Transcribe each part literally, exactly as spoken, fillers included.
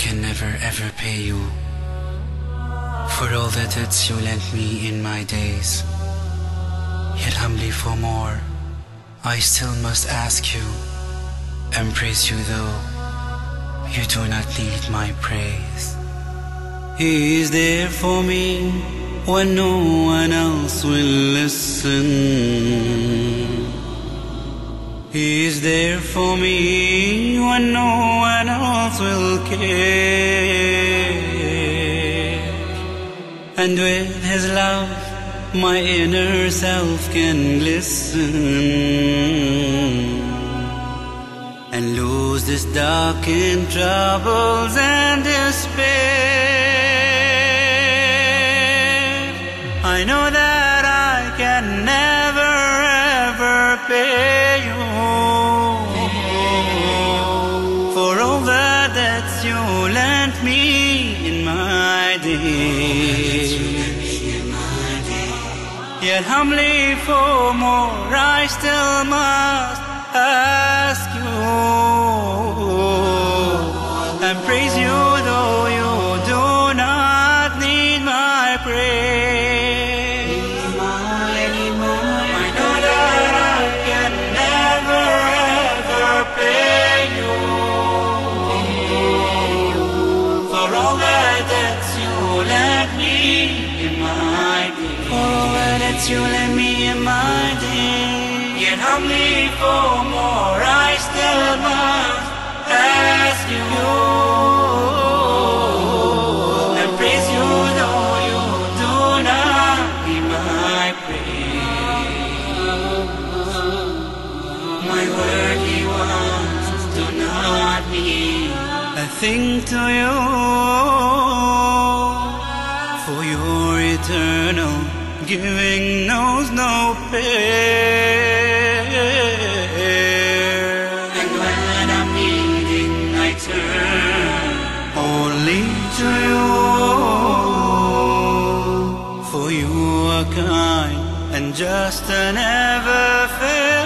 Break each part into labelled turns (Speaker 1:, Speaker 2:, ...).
Speaker 1: can never ever pay you for all the debts you lent me in my days. Yet humbly for more, I still must ask you and praise you, though you do not need my praise. He is there for me when no one else will listen. He is there for me when no one else will care. And with His love, my inner self can glisten and lose this darkened troubles and despair. I know that I can never ever pay you for all the debts you lent me in my days. Yet humbly for more I still must ask you and praise you, though you do not need my praise. I know that I can never ever pay you for all the debts you lent me in my day. For all the debts you lent me in my day. Yet humbly for more I still must ask you and praise you, though you do not need my praise. My worthy ones do not mean a thing to you, for your eternal giving knows no pain. And when I'm needing, I turn only to you, for you are kind and just and ever fair.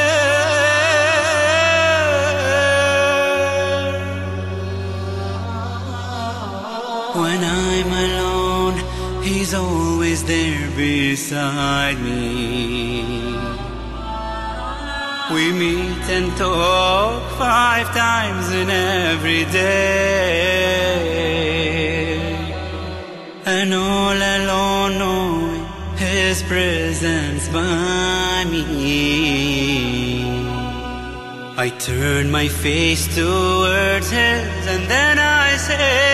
Speaker 1: When I'm alone, He's always there beside me. We meet and talk five times in every day, and all alone knowing His presence by me, I turn my face towards His, and then I say,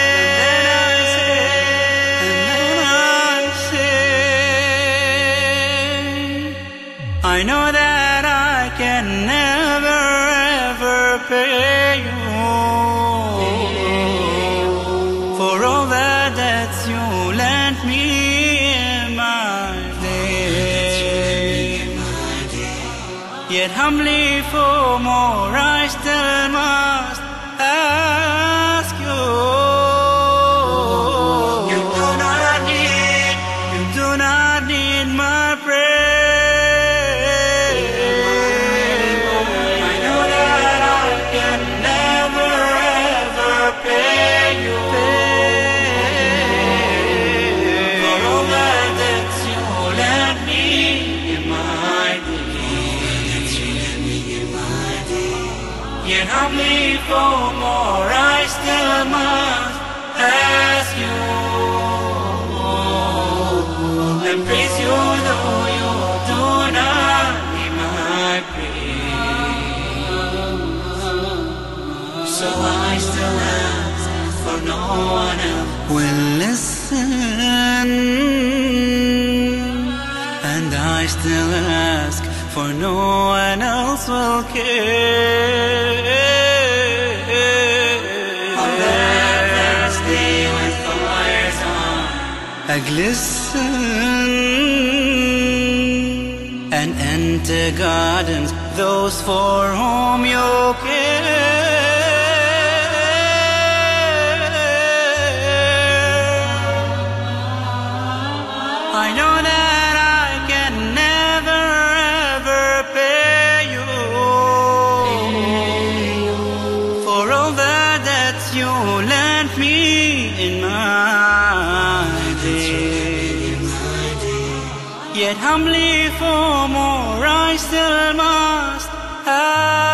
Speaker 1: I know that I can never ever pay you for all the debts you lent me in my day. Yet humbly for more I still must ask you. You do not need, you do not need my praise. Yet humbly for more I still must ask you and praise you, though you do not need my praise. So I still ask, for no one else will listen, and I still ask, for no one else will care. On that last day when fires on I glisten and enter gardens, those for whom you care. I know that I can never ever pay you for all the debts you lent me in my days. Yet humbly for more I still must ask.